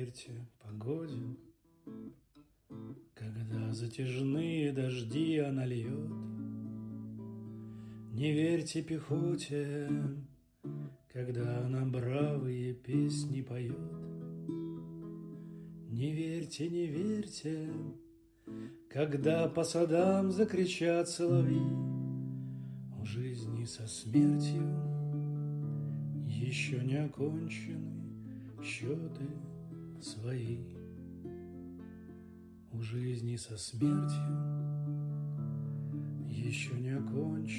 верьте погоде, когда затяжные дожди она льет. Не верьте пехоте, когда она бравые песни поет. Не верьте, не верьте, когда по садам закричат соловьи. У жизни со смертью еще не окончены счеты свои. У жизни со смертью еще не окончены